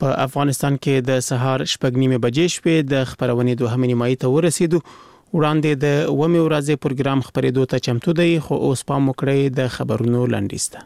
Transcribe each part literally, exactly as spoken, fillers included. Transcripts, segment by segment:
په افغانستان کې د سهار شپږ نیمه بجې شوې د خبرونې دوهمې نیمایي ته ورسېدو. وړاندې د اومې ورځې پروګرام خبرېدو ته چمتو دی، خو اوس پام وکړئ د خبرونو لنډیز ته.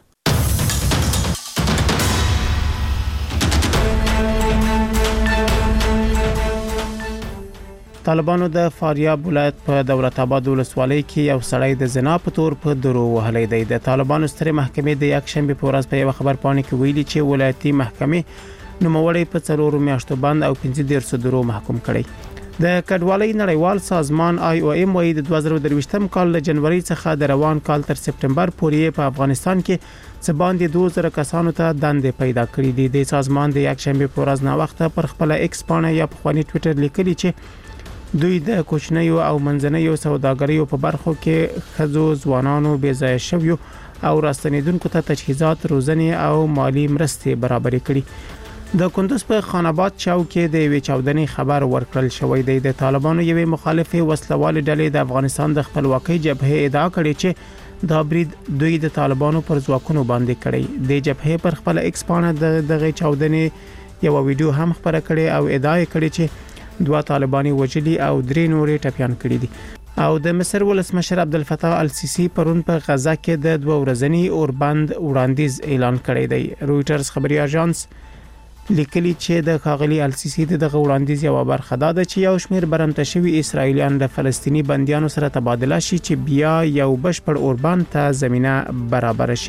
طالبانو د فاریاب ولایت په دولت آباد ولسوالۍ کې یو سړی د زنا په تور په درو وهلی دی. د طالبانو سترې محکمې د یک شنبه په ورځ په یو خبر پاڼه کې ویلي چې ولایتي محکمې نوموړی په څلورو میاشتو بند او پنځه دیرش درو محکوم کړی. د کډوالۍ نړیوال سازمان آی او ایم وايي د دوه زره درویشتم کال له جنوري څخه د روان کال تر سپټمبر پورې په افغانستان کې څه باندې دوه زره کسانو ته دندې پیدا کړې دي. د سازمان د یک شنبه په ورځ نا وخت پر خپل ایکس پاڼه یا په خواني ټوئیټر لیکلي چې دوی د کوچنیو او منځنیو سوداګریو په برخو کې خزو ځوانانو بې ځای شویو او راستنیدونکو ته تجهیزات، روزنې او مالی مرستې برابرې کړي. د کندوز په خان آباد چاو کې د وی چاودنې خبر ورکړل شوی دی. د طالبانو یوې مخالفې وسلوال ډلې د افغانستان د خپلواکۍ جبهه ادعا کړې چې دا برید دوی د طالبانو پر ځواکونو باندې کړی. د جبهه پر خپل ایکس پاڼه دغه چاودنې یو ویډیو هم خبره کړې او ادعا کړې چې دوه طالبانی وجلی او درې نورې ټپيان کړي دي. او د مصر ولسمشر عبدالفتاح السیسی پرون په غزا کې د دوه ورځنی اوربند وړاندیز اعلان کړی دی. رويټرز خبري اژانس لیکلي چې د ښاغلي السیسی دغه وړاندیز یو برخه ده چې یو شمېر برمته شوي اسرایلیان د فلسطینی بندیانو سره تبادله شي چې بیا یو بشپړ اوربند ته زمينه برابر شي.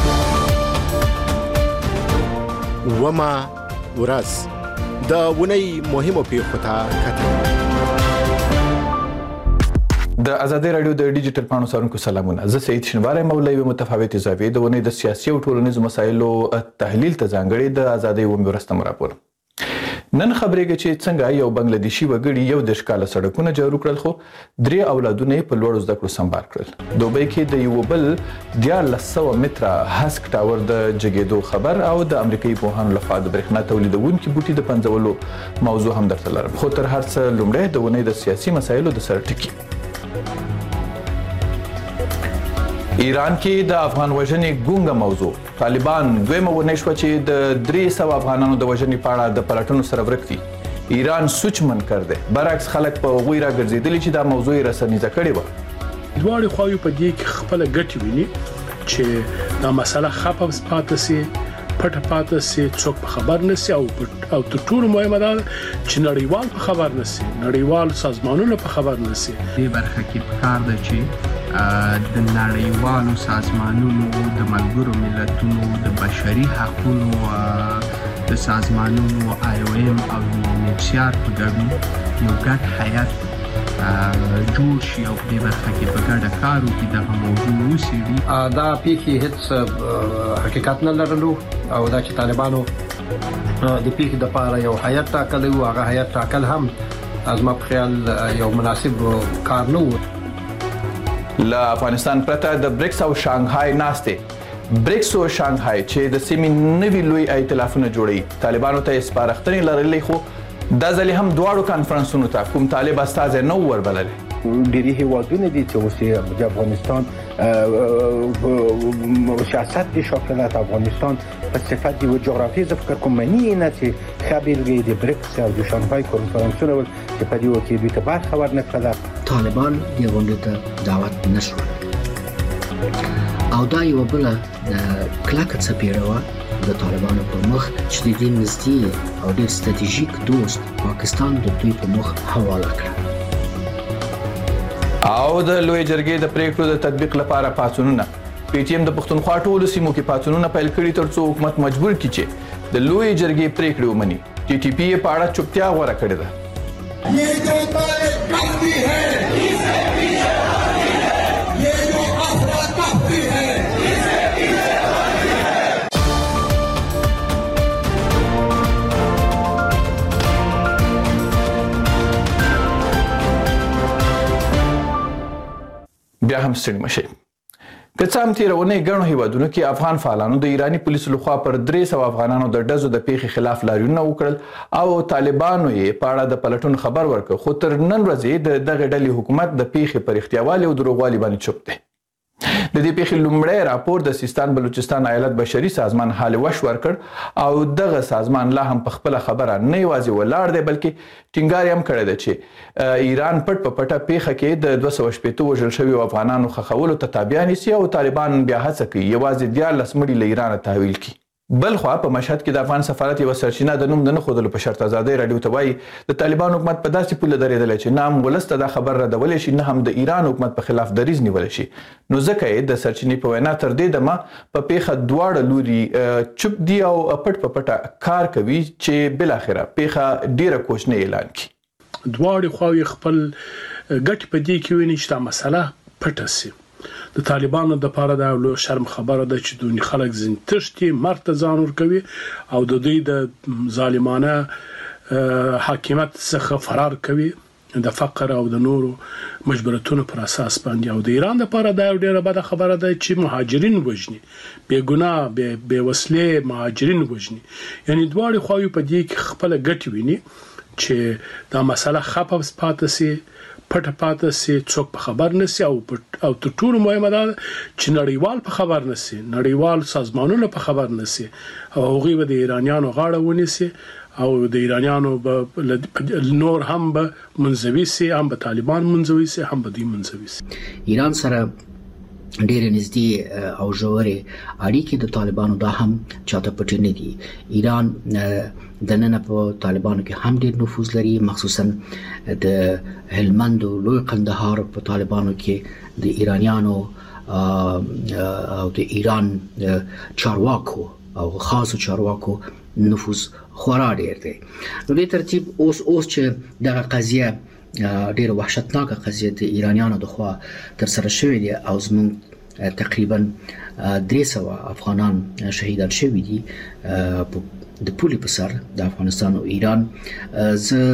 وما ورځ د ونی مهمو پیښو ته کتل. د ازادي رادیو د ډیجیټل پاڼو سرونکو سلامونه. زه سید شنواری مولوی متفاوت زاویې د ونی د سیاسي او ټولنیزو مسایلو تحلیل ته ځانګړي د ازادي و مرستم راپور. نن خبرېږي چې څنګه یو بنگلاديشي وګړي یو د ښکاله سړکونه جوړ کړل، خو درې اولادونه په لوړو زده کړو سمبال کړل. دوبۍ کې د یو بل دیارلس سوه متره هسک ټاور د جګېدو خبر او د امریکایي پوهانو لخوا د برېښنا تولیدونکو بوټي د پنځولو موضوع هم درته لرم. خو تر هر څه لومړی د ونی د سیاسي مسایلو د سر ټکی. ایران کې د افغان وژنې ګونګه موضوع. طالبان دویمه ونې شوه چې د درې سوه افغانانو د وژنې په اړه د پلټنو سره ورک دي. ایران سوچ منکر دی، برعکس خلک په هغوی راګرځېدلي چې دا موضوع یې رسنیزه کړې وه. دواړې خواوې په دې کې خپله ګټې ویني چې دا مسله خفه پاتې سي، پټه پاتې سي، څوک په خبر نه سي او او تر ټولو مهمه ده چې نړیوال په خبر نه سي، نړیوال سازمانونه په خبر نه سي. دې برخه کې پکار ده چې د نړیوالو سازمانونو، د ملګرو ملتونو، د بشري حقوقو د سازمانونو آی او ایم او یونیسیار په ګډون یو ګډ هیئت جوړ شي او په دې برخه کې په ګډه کار وکړي دغه موضوع وڅېړي. دا پیښې هیڅ حقیقت نه لرلو او دا چې طالبانو د پیښې دپاره یو هیئت ټاکلی و، هغه هیئت ټاکل هم زما په خیال یو مناسب کار نه و. له افغانستان پرته د بریکس او شانګهای ناستې بریکس او شانګهای چې د سیمې نوي لوی ائتلافونه جوړوي طالبانو ته سپارښتنې لرلې، خو دا ځلې هم دواړو کانفرنسونو ته کوم طالب استازی نه وربللی. ډېری هیوادونه دي چې اوس د افغانستان سیاست دي شاکلت افغانستان په صفت یو جغرافیه ز فکر کوم معنی نه چې خبرګي د بریکس او د شانګهای کانفرنسونه ول چې په دې وخت کې دوی ته برخه ورنکړه. طالبان د غونډې ته دعوت نشول او دا یو بل کلکه څپېړه د طالبانو په مخ چې د دې نږدې او ډېر ستراتیژیک دوست پاکستان د دوی په مخ حواله کړه. او د لوی جرګې د پریکړو د تطبیق لپاره پاڅونونه. پی ټی ایم د پښتونخوا ټولو سیمو کې پاڅونونه پیل کړي ترڅو حکومت مجبور کړي چې د لوی جرګې پریکړې ومني. ټي ټي پی په اړه چوپتیا غوره کړې ده. بیا هم ستړي مشئ. که څه هم تېرونې ګڼو هیوادونو کې افغان فعالانو د ایراني پولیسو لخوا پر درې سوه افغانانو د ډزو د پیښې خلاف لاریونونه وکړل او طالبانو یې په اړه د پلټنو خبر ورکړ، خو تر نن ورځې د دغې ډلې حکومت د پیښې په رښتیاوالي او دروغوالي باندې چوپ دی. د دې پیښې لومړی راپور د سیستان بلوچستان ایالت بشري سازمان حال وش ورکړ او دغه سازمان لا هم په خپله خبره نه یوازې ولاړ دی بلکې ټینګار هم کړی ده چې ایران پټ په پټه پیښه کې د دوه سوه شپېته وژل شویو افغانانو ښخولو ته تابیا نیسي او طالبان بیا هڅه کوي یوازې دیارلس مړي له ایرانه تحویل کړي. بل خوا په مشهد کې د افغان سفارت یوه سرچینه د نوم د نه ښودلو په شرط ازادۍ راډیو ته وایي د طالبان حکومت په داسې پوله درېدلی چې نه هم ولس ته دا خبر ردولی شي نه هم د ایران حکومت په خلاف دریځ نیولی شي. نو ځکه یې د سرچینې په وینا تر دې دمه په پیښه دواړه لوري چوپ دي او پټ په پټه کار کوي چې بالاخره پیښه ډیره کوچنۍ اعلان کړي. دواړې خواوې خپل ګټې په دې کې ویني چې دا مسله پټه سي. د طالبانو د پاره دا لو شرم خبره ده چې دوی خلک زین تشتي مرته ځان ور کوي او د دوی د ظالمانه حاکمیت څخه فرار کوي د فقر او د نورو مجبورتونو پر اساس باندې. او د ایران د پاره دا ډیره بده خبره ده چې مهاجرین وژني بے ګناه بے وسلې مهاجرین وژني. یعنی دواړي خواوې په دې کې خپل ګټ ویني چې دا مسله خپه پاتې سي پټه پاتې سي څوک په خبر نشي او او تر ټولو مهمه ده چې نړیوال په خبر نشي نړیوال سازمانونه په خبر نشي او هغوی به د ایرانیانو غاړه ونیسي او د ایرانیانو به نور هم به منزوي سي هم به طالبان منزوي سي هم به دوی منزوي سي. ایران سره ډېرې نږدې او ژورې اړیکې د طالبانو دا هم چاته پټې نه دي. ایران د نن په طالبانو کې هم ډېر نفوذ لري مخصوصا د هلمند او لوی قندهار په طالبانو کې د ایرانیانو او د ایران چارواکو او خاصو چارواکو نفوذ خورا ډېر دی. نو دې ترتیب اوس اوس چې دغه قضیه ډېر وحشتناکه قضیه د ایرانیانو د خوا تر سره شوې دي او زموږ تقریبا درې سوه افغانان شهیدان شوي دي د پولې په سر د افغانستان او ایران. زه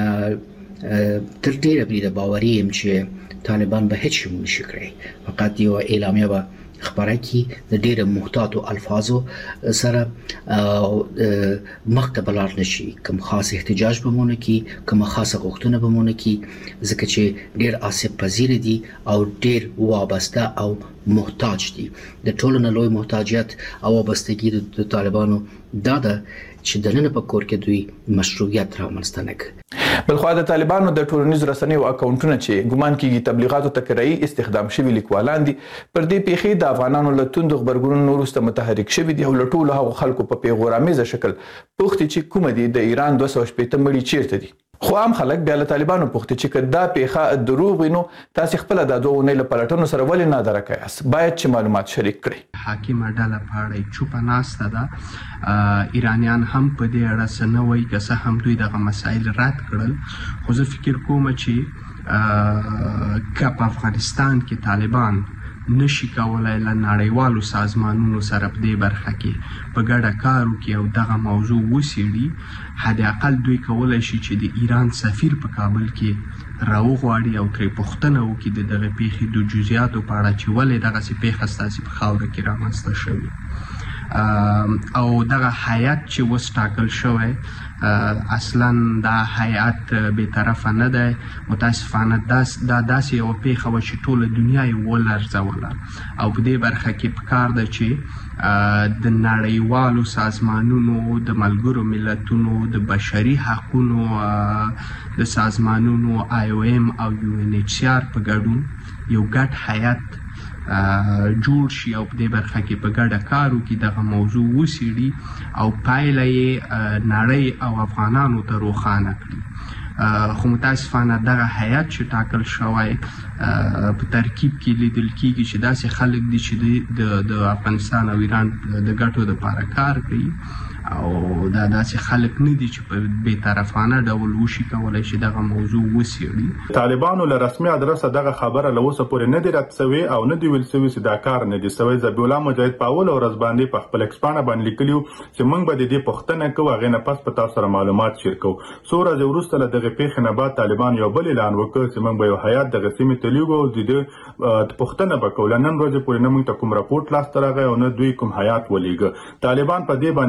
تر ډېره بریده باوري یم چې طالبان به هیڅ شی ونشي کړی فقط یوه اعلامیه به خبره کی د ډېر محتاطو الفاظو سره مخ ته بلار نشي کوم خاص احتجاج به مونږ کی کوم خاصه غوښتنه به مونږ کی ځکه چې ډېر آسیب پذیر دي او ډېر وابسته او محتاج دي. د ټولو نه لوی محتاجیت او وابستګي د طالبانو دا ده چې د نن په کور کې دوی مشروعیت رامنځته نه کړي. بلخوا د طالبانو د ټولنیزو رسنیو اکاونټونه چې ګمان کیږي تبلیغاتو ته کرایي استخدام شوي لیکوالان دي پر دې پیښې د افغانانو له توندو غبرګونونو وروسته متحرک شوي دي او له ټولو هغو خلکو په پیغورآمیزه شکل پوښتي چې کومه دي د ایران دوه سوه شپېته مړي چیرته دي. خو عام خلک بیا له طالبانو پوښتي چې که دا پیښه دروغ وي نو تاسې خپله دا دوه اونۍ له پلټنو سره ولې نادرکه یاست باید چې معلومات شریک کړئ. حاکمه ډله په اړه چوپه ناسته ده. ایرانیان هم په دې اړه څه نه وایي که څه هم دوی دغه مسایل رد کړل خو زه فکر کوم چې که په افغانستان کې طالبان نشي کولای له نړیوالو سازمانونو سره په دې برخه کې په ګډه کار وکړي او دغه موضوع وڅېړي حد اقل دوی کولی شي چې د ایران سفیر په کابل کې راوغواړي او ترې پوښتنه وکړي د دغه پیښې د جزئیاتو په اړه چې ولې دغسې پیښه ستاسې په خاوره کې رامنځته شوې او دغه هیات چې اوس ټاکل شوی اصلا دا هیات بې طرفه نه دی متاسفانه دا داسې یوه پیښه وه چې ټوله دنیا یې ولرزوله او په دې برخه کې پکار ده چې د نړیوالو سازمانونو د ملګرو ملتونو د بشري حقونو د سازمانونو آی او ایم او یو ان ایچ سی آر په ګډون یو ګډ هیات جوړ شي او په دې برخه کې په ګډه کار وکړي دغه موضوع وڅېړي او پایله یې نړۍ او افغانانو ته روښانه کړي. خو متاسفانه دغه هیات چې ټاکل شوی په ترکیب کې لیدل کېږي چې داسې خلک دي چې د افغانستان او ایران د ګټو دپاره کار کوي او دا داسې خلک نه دي چې په بې طرفانه ډول وشي کولی چې دغه موضوع وڅېړي. طالبانو له رسمي ادرسه دغه خبره له اوسه پورې نه دی رد سوې او نه دی ویل سوي چې دا کار نه دی سوی. ذبیح الله مجاهد په اوله ورځ باندې په خپل ایکس پاڼه باندې لیکلي چې موږ به د دې پوښتنه کوو هغې نه پس په تاسو سره معلومات شیر کوو. څو ورځې وروسته له دغې پیښې نه بعد طالبان یو بل اعلان وکړ چې موږ به یو هیات دغه سیمې ته لیږو او د ده پوښتنه به کوو. له نن ورځې پورې نه موږ ته کوم راپورټ لاسته راغی او نه دوی کوم هیات ولیږه. طالبان په دې باندې په دې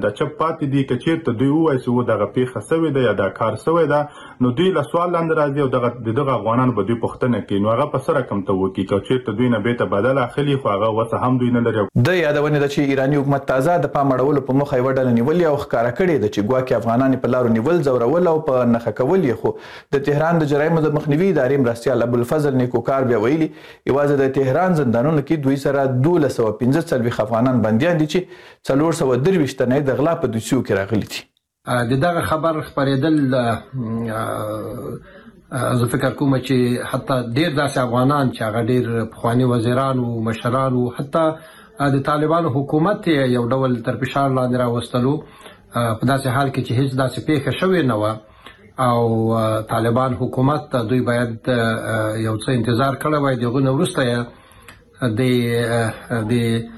دا چپ پاتې دي که چیرته دوی ووایي چې و دغه پیښه سوې ده یا دا کار سوی ده نو دوی له سوال لاندې راځي او دغه د دغه افغانانو به دوی پوښتنه کوي نو هغه په څه رقم ته وکړي که چیرته دوی نه بیرته بدل اخلي خو هغه وسه هم دوی نه لري. د یادونه ده چې ایراني حکومت تازه د پام اړولو په مخه یوه ډله نیولې او ښکاره کړې ده چې ګواکې افغانان په لارو نیول ځورول او په نښه کول یې خو د تهران د جرایمو د مخنیوي ادارې مرستیال ابوالفضل نیکوکار بیا ویلي یوازې د تهران زندانونو کې دوی سره دولس سوه پنځه څلوېښت افغانان بندیان دي چې څلور سوه درویشت تنه یې د غلا په دوسیو کې راغلي دي. د دغه خبر خپرېدل زه فکر کوم چې حتی ډېر داسې افغانان چې هغه ډېر پخواني وزیران او مشران او حتی د طالبانو حکومت یو ډول تر فشار لاندې راوستلو په داسې حال کې چې هیڅ داسې پیښه شوې نه وه او طالبان حکومت ته دوی باید یو څه انتظار کړی وای د هغو نه وروسته یې د د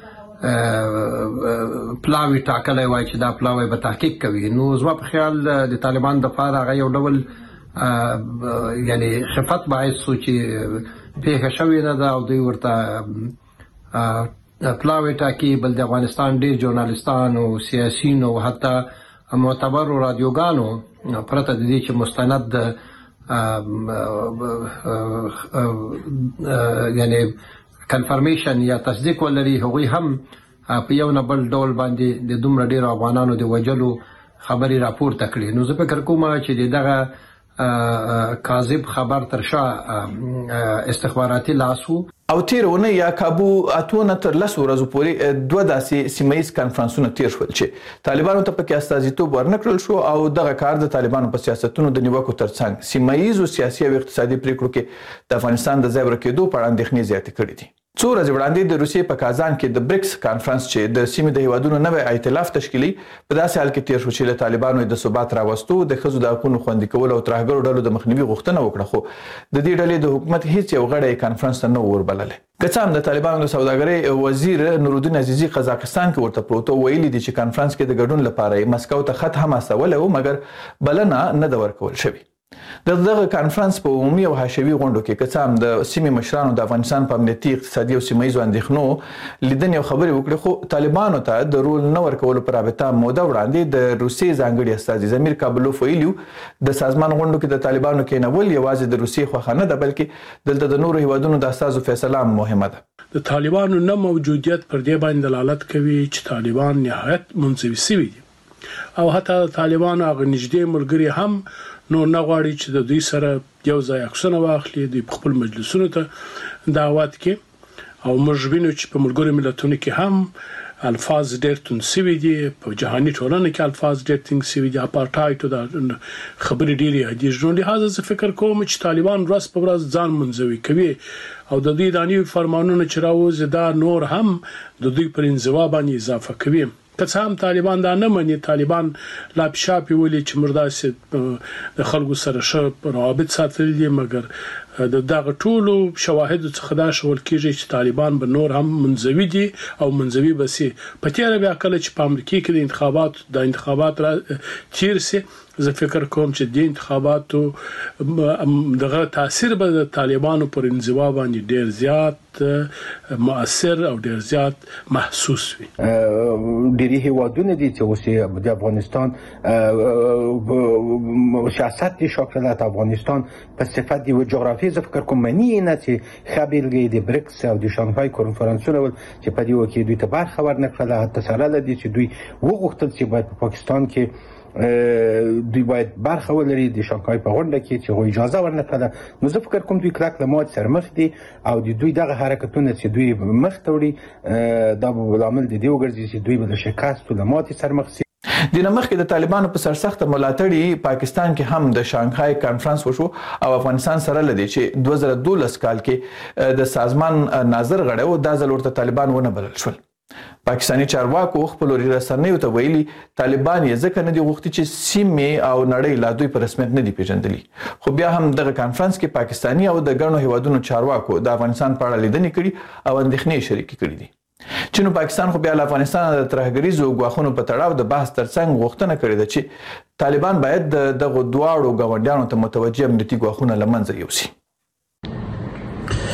پلاوی ټاکلی وای چې دا پلاوی به تحقیق کوي نو زما په خیال د طالبان دپاره هغه یو ډول یعنی خفت باعث شو چې پیښه شوې نه ده او دوی ورته پلاوی ټاکي بل د افغانستان ډېر ژورنالستان او سیاسیون او حتی معتبرو رادیوګانو پرته د دې چې مستند یعنی کنفرمیشن یا تصدیق ولري هغوی هم په یو نه بل ډول باندې د دومره ډېرو افغانانو د وژلو خبرې راپورته کړي نو زه فکر کوم چې د دغه کاذب خبر تر شا استخباراتي لاس و او تیر ونه یا کابو اتونه تر لسو ورځو پورې دوه داسې سیمه ییز کنفرانسونه تیر شول چې طالبانو ته پکې استازیتوب ورنکړل شو او دغه کار د طالبانو په سیاستونو د نیوکو ترڅنګ سیمه ییزو سیاسي او اقتصادي پریکړو کې د افغانستان د ځای ورکېدو په اړه اندېښنې زیاتې کړې دي. څو ورځې وړاندې د روسیې په کازان کې د بریکس کانفرنس چې د سیمې د هیوادونو نوی ائتلاف تشکیلي په داسې حال کې تیر شو چې له طالبانو د ثبات راوستو د ښځو د حقونو خوندي کول او ترهګرو ډلو د مخنیوي غوښتنه وکړه خو د دې ډلې د حکومت هیڅ یو غړی کانفرنس ته نه وربللی. که څه هم د طالبانو د سوداګرۍ وزیر نورالدین عزیزي قزاقستان کې ورته پروتو ویلي دي چې کانفرنس کې د ګډون لپاره مسکو ته خط هم استولی و مګر بلنه نه ده ورکول شوې. د دغه کانفرنس په عمومي او حاشوي غونډو کې که څه هم د سیمې مشرانو د افغانستان په امنیتي اقتصادي او سیمه ییزو اندېښنو لیدنې او خبرې وکړې خو طالبانو ته د رول نه ورکولو په رابطه موده وړاندې د روسیې ځانګړي استازي زمیر کابلوف ویلي د سازمان غونډو کې د طالبانو کېنول یوازې د روسیې خوښه نه ده بلکې دلته د نورو هیوادونو د استازو فیصله هم مهمه ده. د طالبانو نه موجودیت پر دې باندې دلالت کوي چې طالبان نهایت منزوي شوي دي او حتی طالبانو هغه نږدې ملګري هم نو نه غواړي چې د دوی سره یو ځای عکسونه واخلي دوی په خپل مجلسونو ته دعوت کې او موږ وینو چې په ملګرو ملتونو کې هم الفاظ ډېر توند شوي دي په جهاني ټولنه کې الفاظ ډېر تنګ شوي دي اپارټایډ د خبرې ډېرې یادېږي نو لهذا زه فکر کوم چې طالبان ورځ په ورځ ځان منزوي کوي او د دوی د نوي فرمانونو چې راوځي دا نور هم د دوی پر انزوا باندې اضافه کوي. که څه هم طالبان دا نه مني طالبان لا پشاپي ولي چې مرداسه د خلکو سره ښه روابط ساتلي دي مګر د دغه ټولو شواهد څخه دا شول کېږي چې طالبان به نور هم منزوي دي او منزوي به سي په تیاره بیا کله چې په امریکا کې د انتخابات د انتخابات را تیر سي زه فکر کوم چې د انتخاباتو دغه تاثیر به د طالبانو پر انزوا باندې ډیر زیات مؤثر او ډیر زیات محسوس وي. ډیری هیوادونه دي چې اوس د افغانستان سیاست دي شاکلت افغانستان په صفت دی و جغرافیه زه فکر کوم منی نه چې خبرګي د بریکس او د شانګهای کنفرانسونه ول چې په دې وکي دوی ته بار خبر نه کړل حتی سره لدی چې دوی وغوښتل چې باید په پاکستان کې دوی باید برخه ولري د شانګهای په غونډه کې چې غو اجازه ورنکړه نو زه فکر کوم دوی کلک له مات سره مخ دي او د دوی دغه حرکتونه چې دوی مخ ته وړي دا به عامل دي وګرځي چې دوی به شکست او مات سره مخ سي. د نمخ کې د طالبانو په سرسخت ملاتړي پاکستان کې هم د شانګهای کانفرنس وشو او افغانستان سره لدی چې دوه زره دولس کال کې د سازمان ناظر غړی او د ځلورته طالبان ونه بلل شول. پاکستاني چارواکو خپل رسنیو ته ویلي طالبان یې ځکه نه دي غوښتي چې سیمې او نړۍ لا دوی په رسمیت نه دي پیژندلي خو بیا هم دغه کانفرنس کې پاکستاني او د ګڼو هیوادونو چارواکو د افغانستان په اړه لیدنې کړي او اندېښنې شریکې کړي دي. چین او پاکستان خو بیا له افغانستان د ترهګریزو ګواښونو په تړاو د بحث ترڅنګ غوښتنه کړې ده چې طالبان باید دغه دواړو ګاونډیانو ته متوجه امنیتي ګواښونه له منځه یوسي.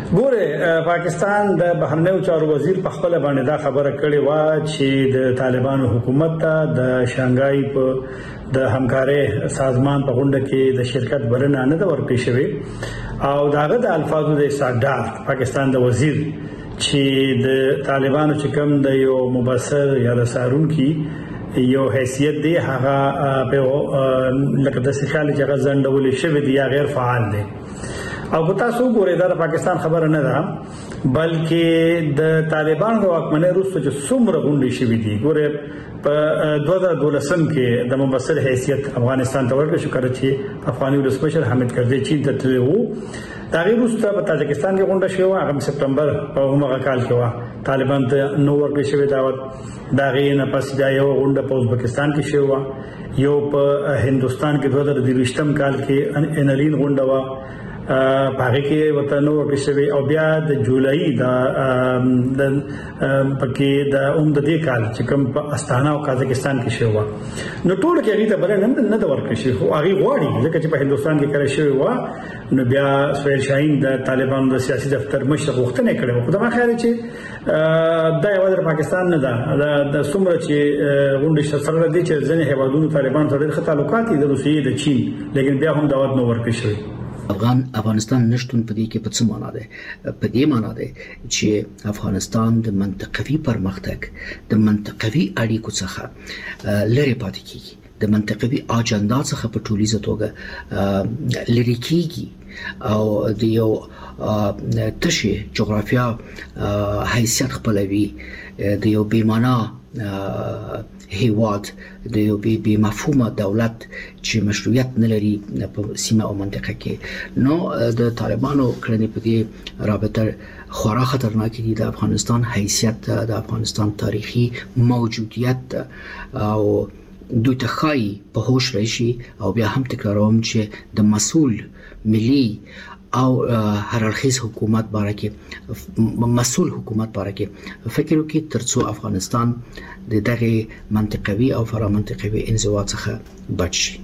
ګوره پاکستان د بهرنیو چارو وزیر په خپل باندې دا خبره کړې و چې د طالبانو حکومت ته د شانګهای په د همکارۍ سازمان په غونډه کې د شرکت بلنه نه ده ورکړې شوې او داغه د الفاظو د صدر پاکستان د وزیر چې د طالبانو چې کوم د یو مبصر یا د سارونکي یو حیثیت دی هغه په لکه د سخال چې غزنډول شوی دی یا غیر فعال دی او په تاسو ګورئ دا پاکستان خبره نه ده بلکې د طالبانو د واکمنۍ وروسته چې څومره غونډې شوې دي ګورئ په دوه هزار دولسم کې د مبصر حیثیت افغانستان ته ورکړل شو کړه چې افغاني ولسمشر حامد کرزي چین ته تللی وو دا غیر وروسته په تاجکستان کې غونډه شوه هغه سپتمبر په همغه کال کې و طالبان ته نو ورکړل شوی دعوت دا غي نه پس بیا یو غونډه په ازبکستان کې شوه یو په هندستان کې دوه هزار دویشتم کال کې انلین غونډه و پاره کې وته نو کې شوی او بیا د جولای دا د پکې د اوم د دې کال چې کوم په استانا او قزاقستان کې شوی و نو ټول کې هغه ته بل نه نه ورکړي شي خو هغه غواړي ځکه چې په هندستان کې کړی شوی و نو بیا سویل شاهین د طالبانو د سیاسي دفتر مشر غوښتنه کړې و خو دا خیال چې دا یو د پاکستان نه ده د څومره چې غونډه سره دي چې ځنې هیوادونو طالبان سره د تعلقات د روسیې د چین لیکن بیا هم دعوت نو ورکړي شوی افغان افغانستان نشټون په دې کې په څه معنا ده په دې معنا ده چې افغانستان د منطقوي پرمختګ د منطقوي اړیکو څخه لري پاتې کیږي د منطقوي اجنډا څخه په ټولیزه توګه لري کیږي او د یو تشي جغرافیا حیثیت خپلوي د یو بیمانا هیواد د یو بی بی مفهومه دولت چې مشروعیت نه لري په سیمه او منطقه کې نو د طالبانو کړنې په دې رابطه خورا خطرناک دي د افغانستان حیثیت د افغانستان تاریخي موجودیت او دوی ته خای په هوش راشي او بیا هم تکراروم چې د مسؤل ملي او هر اړخیز حکومت باره کې مسؤل حکومت باره کې فکر وکړي ترڅو افغانستان د دغه منطقوي او فرامنطقوي انزوا څخه بچ شي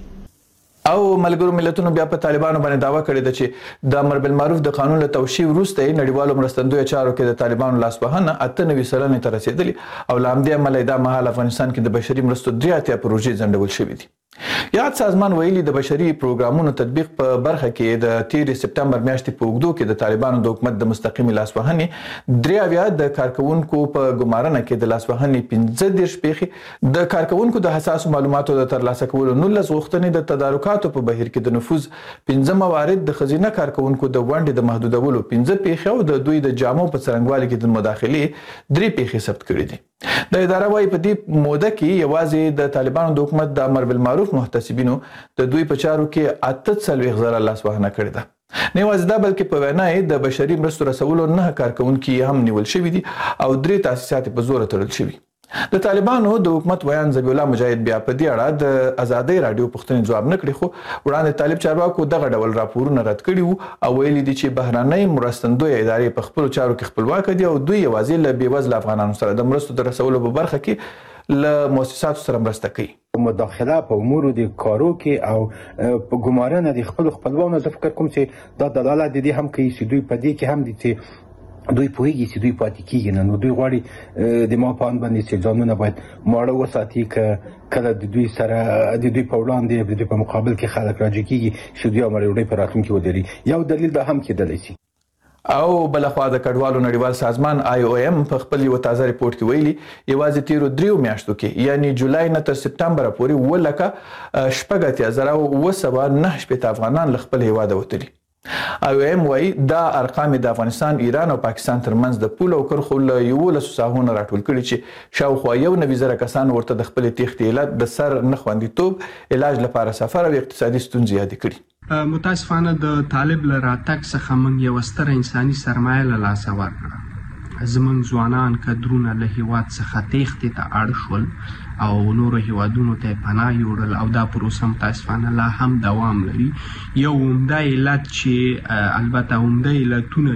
او ملګرو ملتونو بیا په طالبانو باندې داوا کړې ده چې د امر بالمعروف د قانون له توشیح وروسته نړیوالو مرستندوی چارو کې د طالبانو لاسوهنه اته نوي سلنې ته رسیدلي او له همدې امله دا مهال افغانستان کې د بشري مرستو درې اتیا پروژې ځنډول شوې دي یاد سازمان ویلي د بشري پروګرامونو تطبیق په برخه کې د تیر سپتمبر میاشتې په اوږدو کې د طالبانو د حکومت د مستقیمي لاسوهنې درې اویا د کارکونکو په ګمارنه کې د لاسوهنې پنځه دېرش پیښې د کارکونکو د حساسو معلوماتو د ترلاسه کولو نولس غوښتنې د تدارکاتو په بهیر کې د نفوذ پنځه موارد د خزینه کارکونکو د ونډې د محدودولو پنځه پیښې او د دوی د جامو په څرنګوالي کې د مداخلې درې پیښې ثبت کړې دي د اداره وايي په دې موده کې یوازې د طالبانو د حکومت د امر بالمعروف محتسبینو د دوی په چارو کې اته څلوېښت زره لاسوهنه کړې ده نه یوازې دا بلکې په وینا یې د بشري مرستو رسولو نه کارکونکي هم نیول شوي دي او درې تاسیسات په زور تړل شوي د طالبانو د حکومت ویان ذبیح الله مجاهد بیا په دې اړه د ازادۍ رادیو پوښتنې ځواب نه کړی خو وړاندې طالب چارواکو دغه ډول راپورونه رد کړي وو او ویلي دي چې بهرنۍ مرستندوی ادارې په خپلو چارو کې خپلواک دي او دوی یوازې له بېوزله افغانانو سره د مرستو د رسولو په برخه کې له مؤسساتو سره مرسته کوي مداخله په امور د کارو کې او په ګمارنه د خپل خپلوانو زه فکر کوم چې دا دلالت دي هم کوي چې دوی په دې کې هم دي چې دوی پوهیږي چې دوی پاتې کیږي نو دوی غواړي د ما په اند باندې چې ځانونه باید ماړه وساتي که کله د دوی سره د دوی په وړاندې د دوی په مقابل کې خلک راجع کیږي چې دوی امر په راتلونکي ودري یو دلیل دا هم کېدلی شي او بلخوا د کډوالو نړیوال سازمان آی او ایم په خپل یو تازه ریپورت کې ویلي یوازې تیرو دریو میاشتو کې یعنی جولای نه تر سپتمبر پورې ولکه شپږ اتیا زره اوه سوه نهه شپېته افغانان له خپل هیواده وتلي آی او ایم وايي دا ارقام د افغانستان ایران او پاکستان ترمنځ د پول او کرخو له یولسو ساحونو راټول کړي چې شاوخوا یو نوي زره کسان ورته د خپل تېښتې علت د سر نه خوندیتوب علاج لپاره سفر او اقتصادي ستونزې یادې کړي متاسفانه د طالب له راتګ څخه موږ یوه ستره انساني سرمایه له لاسه ورکړه زموږ ځوانان کدرونه له هیواد څخه تېښتې ته اړ شول او نورو هیوادونو ته پناه یوړل او دا پروسه متاسفانه لا هم دوام لري یو عمده علت چې البته عمده علتونه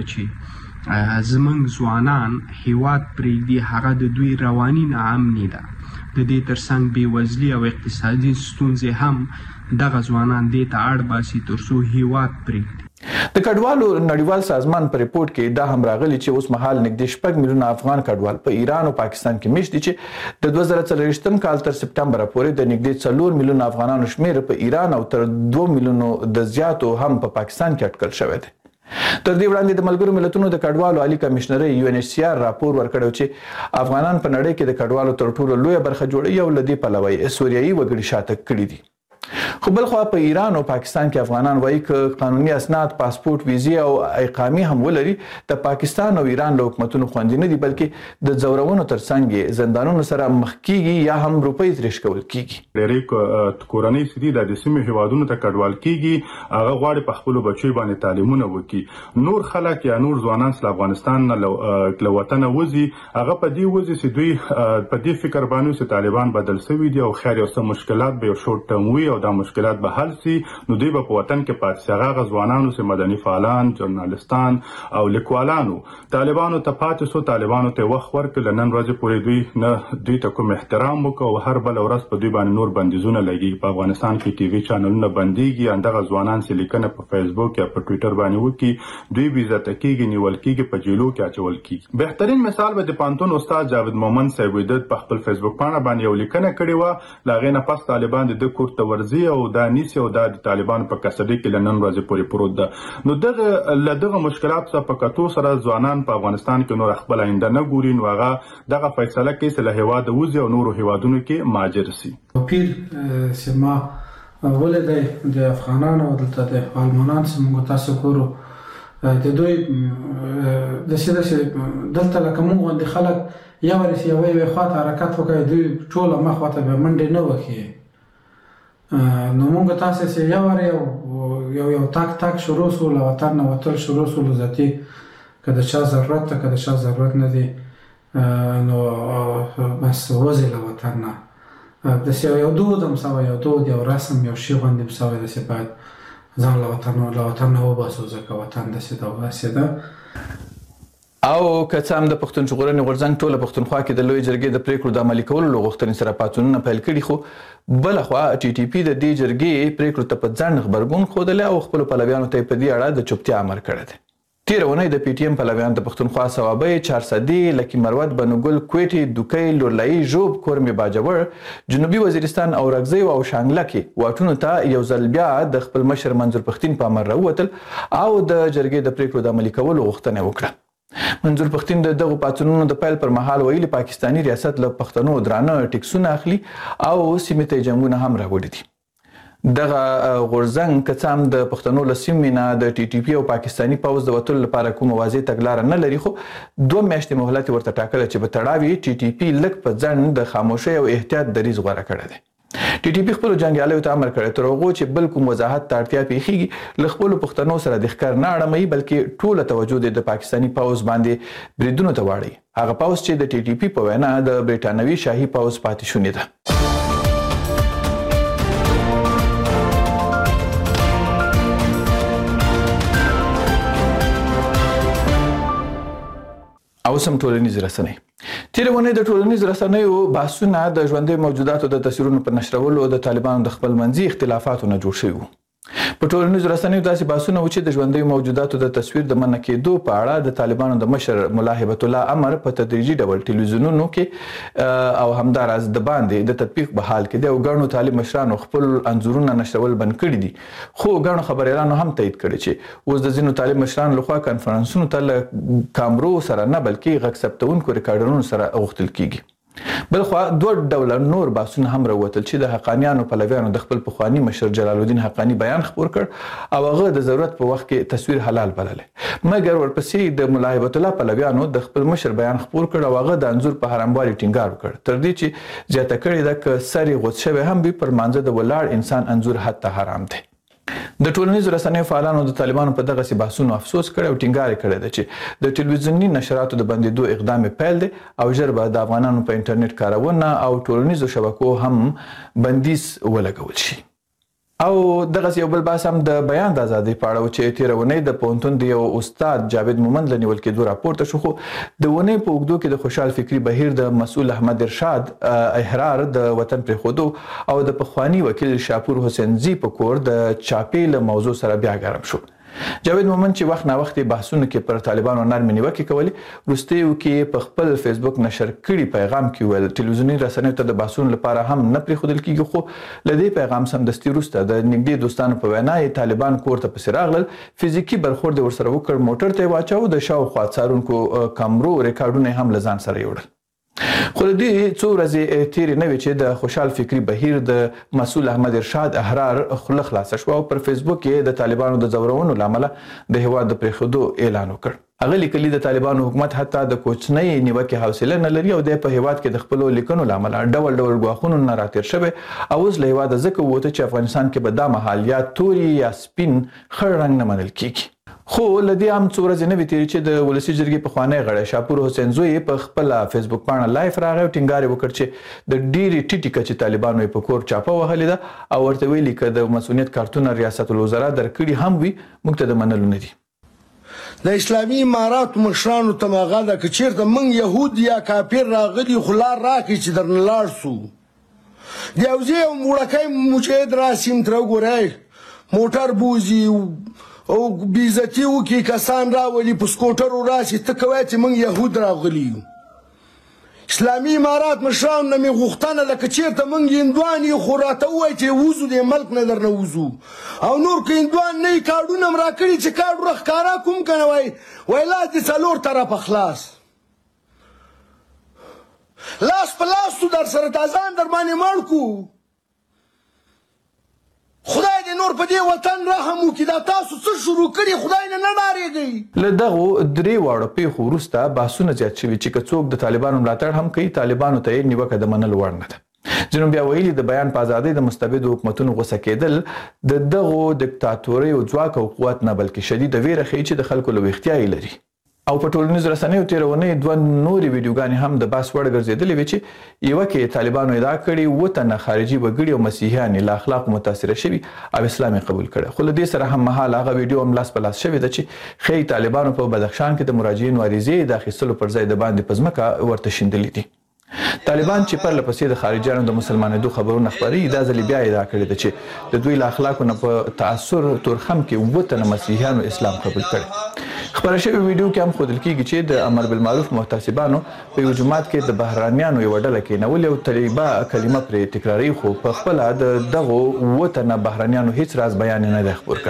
چې زموږ ځوانان هیواد پرېږدي هغه د دوی رواني ناامني ده د دې ترڅنګ بېوزلي او اقتصادي ستونزې هم دغه ځوانان دې ته اړ باسي تر څو هیواد پرېږدي د کډوالو نړیوال سازمان په ریپورت کې دا هم راغلی چې اوس مهال نږدې شپږ میلیونه افغان کډوال په ایران او پاکستان کې میشت دي چې د دوه زره څلوېښتم کال تر سپټمبر پورې د نږدې څلور میلیونه افغانانو شمېر په ایران او تر دوه میلیونو د زیاتو هم په پاکستان کې اټکل شوی دی. تر دې وړاندې د ملګرو ملتونو د کډوالو عالی کمشنرۍ یو ان ایچ سی آر راپور ورکړی چې افغانان په نړۍ کې د کډوالو تر ټولو لویه برخه جوړوي او له دې پلوه سوریایي وګړي شاته کړي دي. خو بل خو په ایران او پاکستان کې افغانان وایي چې قانوني اسناد، پاسپورت، ویزې او اقامې هم ولري د پاکستان او ایران له حکومتونو خوندي نه دي، بلکې د ځورونو ترڅنګ یې زندانونو سره مخ کیږي یا هم روپۍ ترې شکول کیږي. ډېرې کورنۍ چې دي د سیمې هیوادونو ته کډوال کیږي، هغه غواړي په خپلو بچیو باندې تعلیمونه وکړي. نور خلک یا نور ځوانان چې افغانستان نه له وطنه وځي، هغه په دې وځي چې دوی په دې فکر باندې چې طالبان بدل شوي دي او خیر یو څه مشکلات به یو شورت ټرم وي او دا مشکلات به حل سي، نو دوی به په وطن کې پاتې شي. هغه ځوانانو چې مدني فعالان، ژورنالستان او لیکوالانو طالبانو ته پاتې شو، طالبانو ته وخت ورکړ، نن ورځې پورې دوی نه دوی ته کوم احترام وکړ او هر بل ورځ په دوی باندې نور بندیزونه لګي. په افغانستان کې ټي وي چینلونه بنديږي، اندغه ځوانان چې لیکنه په فیسبوک یا په ټوئیټر باندې وکړي دوی بې عزته کیږي، نیول کیږي، په جیلو کې اچول کیږي. بهترین مثال به د پانتون استاد جاوید مومن صاحب د په خپل فیسبوک باندې باندې یو لیکنه کړې و، لاغې نه پس طالبان د کور ته ورځي او دا نیسي او دا د طالبان په کسټډي کې لنن ورځې پورې پروت ده. نو دغه لدغه مشکلات څخه په کتو سره ځوانان په افغانستان کې نور خپل آینده نه ګوري، نو هغه دغه فیصله کوي چې له هیواد وځي او نورو هیوادونو کې مهاجر شي. پیر سیما ولې د افغانانو دلته د المانان څخه تاسو کورو د دوی د سیده دلته لکه موږ غوندې خلک یو ورسې یوې یوې خواته حرکت وکړي، دوی ټوله مخواته به منډې نه وکړي. نو موږ تاسې چې یو ور یو یو تاک تاک شروع شو، له وطن نه وتل شروع شو، ذاتي که د چا ضرورت ته که د چا ضرورت نه دی نو بس وځي له وطن نه. داسې یو دود هم سوی، یو دود، یو رسم، یو شي غوندې هم سوی، داسې باید ځان له وطن له وطن نه وباسو، ځکه وطن داسې ده داسې ده. او که څه هم د پښتون ژغورنې غورځنګ ټوله پښتونخوا کې د لویې جرګې د پریکړو د عملي کولو له غوښتنې سره پاڅونونه پیل کړي، خو بله خوا ټي ټي پي د دې جرګې پریکړو ته په ځنډ غبرګون ښودلی او خپلو پلویانو ته یې په دې اړه د چوپتیا امر کړی دی. تېره اونۍ د پی ټي ایم پلویان د پښتونخوا صوابۍ، چارسدي، لکي مروت، بنوګل، کوټې، دوکۍ، لورلایي، ژوب، کورمې باجوړ، جنوبي وزیرستان، اورکزۍ او شانګله کې واټونو ته یو ځل بیا د خپل مشر منظور پښتین په امر راووتل او د جرګې د پریکړو د عملي کولو غوښتنه وکړه. منظور پښتین د دغو پاڅونونو د پیل پر مهال ویلي پاکستاني ریاست له پښتنو درانه ټیکسونه اخلي او سیمې ته جنګونه هم راوړي دي. دغه غورځنګ که څه هم د پښتنو له سیمې نه د ټي ټي پي او پاکستاني پوځ د وتلو لپاره کومه واضح تګلاره نه لري، خو دوه میاشتې مهلت ورته ټاکلی چې په تړاو یې ټي ټي پي لږ په ځنډ د خاموشۍ او احتیاط دریځ غوره کړی دی. ټي ټي پي خپلو جنګیالیو ته امر کړی تر هغو چې بل کوم وضاحت ته اړتیا پېښېږي له خپلو پښتنو سره د ښکار نه اړموي، بلکې ټوله توجه دې د پاکستاني پوځ باندې بریدونو ته واړوي، هغه پوځ چې د ټي ټي پي په وینا د برټانوي شاهي پوځ پاتې شونې ده. او سم ټولنیز رسنۍ. تېره اونۍ د ټولنیز رسنیو بحثونه د ژوندیو موجوداتو د تصویرونو په نشرولو د طالبانو د خپل منځي اختلافاتو نه جوړ شوي وو. په ټولنیزو رسنیو داسې بحثونه و چې د ژوندیو موجوداتو د تصویر د منع کېدو په اړه د طالبانو د مشر ملا هبت الله امر په تدریجي ډول ټلویزیونونو کې او همداراز د باندې د تطبیق په حال کې دی او ګڼو طالب مشرانو خپل انځورونه نشرول بند کړي دي، خو ګڼو خبریالانو هم تایید کړي چې اوس د ځینو طالب مشرانو لخوا کنفرانسونو ته له کامرو سره نه بلکې غږ ثبتونکو ریکارډرونو سره غوښتل کیږي. بلخوا دوه ډوله نور بحثونه هم راووتل چې د حقانیانو پلویانو د خپل پخواني مشر جلال الدین حقانی بیان خپور کړ او هغه د ضرورت په وخت کې تصویر حلال بللی، مګر ورپسې د ملا هبت الله پلویانو د خپل مشر بیان خپور کړ او هغه د انځور په حراموالي ټینګار وکړ، تر دې چې زیاته کړې ده که سر یې غوڅ شوی هم وي پر مانځه د ولاړ انسان انځور حتی حرام دی. د ټولنیزو رسنیو فعالانو د طالبانو په دغسې بحثونو افسوس کړی او ټینګار یې کړی ده چې د ټلویزیوني نشراتو د بندېدو اقدام یې پیل دی او ژر به د افغانانو په انټرنیټ کارونه او ټولنیزو شبکو هم بندیز ولګول شي. او دغسې یو بل بحث هم د بیان د ازادۍ په اړه و چې تېره اونۍ د پوهنتون د یو استاد جاوید مومند له نیول کېدو راپورته شو، خو د اونۍ په اوږدو کې د خوشحال فکري بهیر د مسؤل احمد ارشاد احرار د وطن پرېښودو او د پخواني وکیل شاپور حسین زی په کور د چاپې له موضوع سره بیا ګرم شو. جاوید مومن چې وخت نا وخت بحثونه کې پر طالبانو نرمې نیوکې کولې، وروستیو کې په خپل فیسبوک نشر کړي پیغام کې ویل ټلویزیوني رسنیو ته د بحثونو لپاره هم نه پرېښودل کېږي، خو له دې پیغام سمدستي وروسته د نږدې دوستانو په وینا یې طالبان کور ته پسې راغلل، فزیکي برخورد یې ورسره وکړ، موټر ته یې واچاوه، د شاوخوا څارونکو کامرو ریکارډونه هم له ځان سره یوړل. خو له دې څو ورځې تېرې نه وې چې د خوشحال فکري بهیر د مسؤل احمد ارشاد احرار خوله خلاصه شوه او پر فیسبوک کې د طالبانو د ځورونو له امله د هېواد د پرېښودو اعلان وکړ. هغه لیکلي د طالبانو حکومت حتی د کوچنۍ نیوکې حوصله نه لري او دی په هېواد کې د خپلو لیکنو له امله ډول ډول ګواښونو نه راتېر شوی او اوس له هېواده ځکه ووته چې افغانستان کې به دا مهال یا توري یا سپین خړ رنګ نه منل کېږي. خو له دې هم څو ورځې نه وې تېرې چې د ولسي جرګې پخوانی غړی شاپور حسین زوی په خپله فیسبوک پاڼه لایف راغی او ټینګار یې وکړ چې د ډېرې ټیټې کچې طالبانو یې په کور چاپه وهلې ده او ورته ویلي که د مسؤلیت کارتونه ریاست الوزرا درکړي هم وي موږ ته د منلو نه دي. د اسلامي اماراتو مشرانو ته مې هغه ده که چېرته موږ یهود یا کافر راغلي خو لار راکړي چې درنه لاړ سو، د یو ځای یو وړکی مجاهد راسي م تره وګورئ موټر بوځي او بیزتي وکړي کسان راولي په سکوټرو راشي، ته کوی چې موږ یهود راغلي یو. اسلامي امارات مشرانو نه مې غوښتنه ده که چېرته موږ هندوان یو خو راته ووایي چې وځو دې ملک نه درنه وځو، او نور که هندوان نه یي کارډونه م راکړي چې کارډ ورښکاره کوم که نه وایي وایي لاس دې څلور طرفه خلاص، لاس په لاس سو در سره تازان در باندې مړ کو. خدای دې نور په دې وطن رحم وکړي، دا تاسو څه شروع کړي خدای نه نه ډارېږئ. له دغو درې واړو پیښو وروسته بحثونه زیات شوي چې که څوک د طالبانو ملاتړ هم کوي طالبانو ته یې نیوکه د منلو وړ نه ده. ځینو بیا ویلي د بیان په ازادۍ د مستبدو حکومتونو غوسه کېدل د دغو دیکتاتوریو ځواک او قوت نه بلکې شدیده ویره ښیي چې د خلکو له ویښتیا یې لري. او په ټولنیزو رسنیو تېره اونۍ دوه نورې ویډیوګانې هم د بحث وړ ګرځېدلې وې چې یوه کې طالبانو ادعا کړې اووه تنه خارجي وګړي او مسیحیان له اخلاقو متاثره شوي او اسلام یې قبول کړی. خو له دې سره هم مهال هغه ویډیو هم لاس په لاس شوې ده چې ښایي طالبانو په بدخشان کې د مراجعینو عریضې د اخیستلو پر ځای د باندې په ځمکه ورته شیندلې دي. طالبان چې پرله پسې د خارجیانو د مسلمانېدو خبرونه خپروي دا ځلې بیا ادعا کړې ده چې د دوی له اخلاقو نه په تاثر تورخم کې اووه تنه مسیحیانو اسلام قبول کړی. خپره شوې ویډیو کې هم ښودل کېږي چې د امر بالمعروف محتسبانو په یو جومات کې د بهرانیانو یوه ډله کېنولې او طیبه کلمه پرې تکراروي، خو په خپله د دغو اووه تنه بهرانیانو هیڅ راز بیان نه دی خپور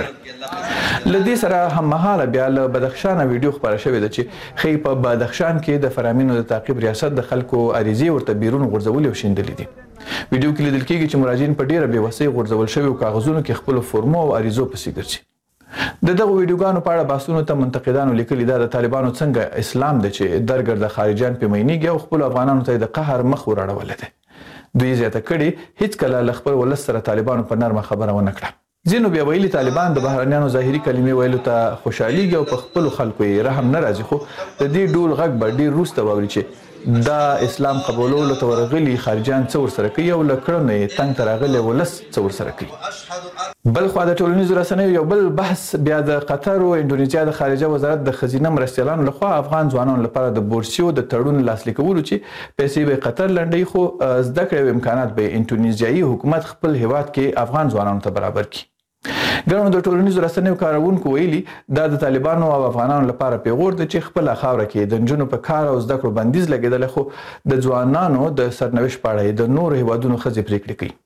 کړی. له دې سره هممهاله بیا له بدخشانه ویډیو خپره شوې ده چې ښایي په بدخشان کې د فرامینو د تعقیب ریاست د خلکو عریضې ورته بیرون غورځولې او شیندلې دي. ویډیو کې لیدل کېږي چې مراجعین په ډېره بېوسۍ غورځول شویو کاغذونو کې خپلو فورمو او عریضو پسې ګرځي. د دغو ویډیوګانو په اړه بحثونو ته منتقدانو لیکلي دا د طالبانو څنګه اسلام دی چې درګرده خارجیان پې مینېږي او خپلو افغانانو ته یې د قهر مخ ور اړولی دی. دوی زیاته کړې هیڅکله له خپل ولس سره طالبانو په نرمه خبره ونه کړه. ځینو بیا ویلي طالبان د بهرنیانو ظاهري کلمې ویلو ته خوشحالېږي او په خپلو خلکو یې رحم نه راځي، خو د دې ډول غږ به ډېر وروسته واوري چې دا اسلام قبولولو ته ورغلي خارجیان څه ورسره کوي او له کړنو یې تنګ ته راغلی ولس څه ورسره کوي. بل خوا د ټولنیزو رسنیو یو بل بحث بیا د قطر او انډونیزیا د خارجه وزارت د ښځینه مرستیالانو لخوا افغان ځوانانو لپاره د بورسیو د تړون لاسلیک کولو چې پیسې به قطر لنډوي، خو زده کړې او امکانات به انډونیزیایي حکومت خپل هیواد کې افغان ځوانانو ته برابر کړي. ګڼو د ټولنیزو رسنیو کارونکو ویلي دا د طالبانو او افغانانو لپاره پیغور دی چې خپله خاوره کې د نجونو په کار او زده کړو بندیز لګېدلی، خو د ځوانانو د سرنوشت په اړه د نورو هیوادونو ښځې پرېکړې کوي.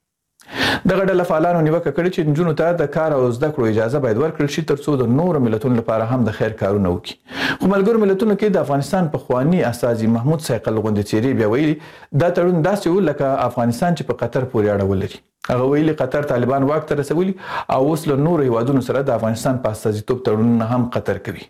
دغه ډله فعالانو نیوکه کړې چې نجونو ته د کار او زده کړو اجازه باید ورکړل شي تر څو د نورو ملتونو لپاره هم د خیر کارونه وکړي. خو ملګرو ملتونو کې د افغانستان پخواني استازي محمود صیقل غوندې څېرې بیا ویلي دا تړون داسې و لکه افغانستان چې په قطر پورې اړه ولري. هغه ویلي قطر طالبان واک ته رسولي او اوس له نورو هیوادونو سره د افغانستان په استازیتوب تړونونه هم قطر کوي.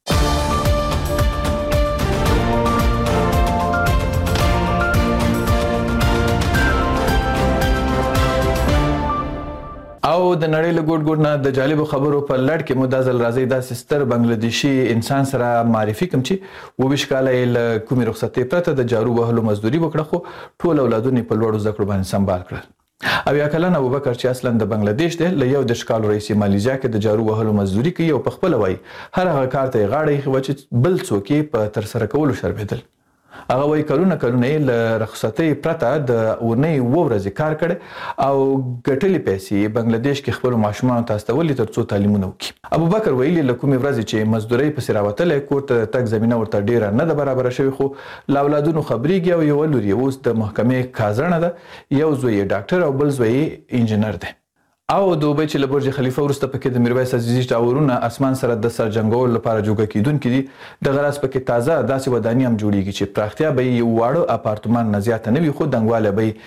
او د نړۍ له ګوټ ګوټ نه د جالبو خبرو په لړ کې مو دا ځل راځي داسې ستر بنګلادیشي انسان سره معرفي کوم چې اووه ویشت کاله یې له کومې رخصتۍ پرته د جارو وهلو مزدوري وکړه، خو ټول اولادونه یې په لوړو زده کړو باندې سمبال کړل. اویا کلن ابوبکر چې اصلا د بنگلاديش دی له یو دېرش کالو راهیسې مالیزیا کې د جارو وهلو مزدوري کوي او په خپله وایي هر هغه کار ته یې غاړه ایښې وه چې بل څوک یې په ترسره کولو شرمېدل. هغه وایي کلونه کلونه یې له رخصتۍ پرته د اونۍ اوه ورځې کار کړی او ګټلې پیسې بنګلادیش کې خپلو ماشومانو ته استولي تر څو تعلیمونه وکړي. ابوبکر ویلي له کومې ورځې چې مزدورۍ پسې راوتلی کور ته د تګ زمینه ورته ډېره نه ده برابره شوې، خو له اولادونو خبرېږي او یوه لور یې اوس د محکمې کازڼه ده، یو زوی یې ډاکټر او بل زوی یې انجینر دی. او دوبۍ چې له برج خلیفه وروسته پکې د میرویس عزیزي ټاورونه اسمان سره د سر جنګولو لپاره جوګه کیدونکي دي. دغه راز پکې تازه داسې ودانۍ هم جوړیږي چې پراختیا به یې یو واړه اپارتمان نه زیاته نه وي، خو دنګوالی به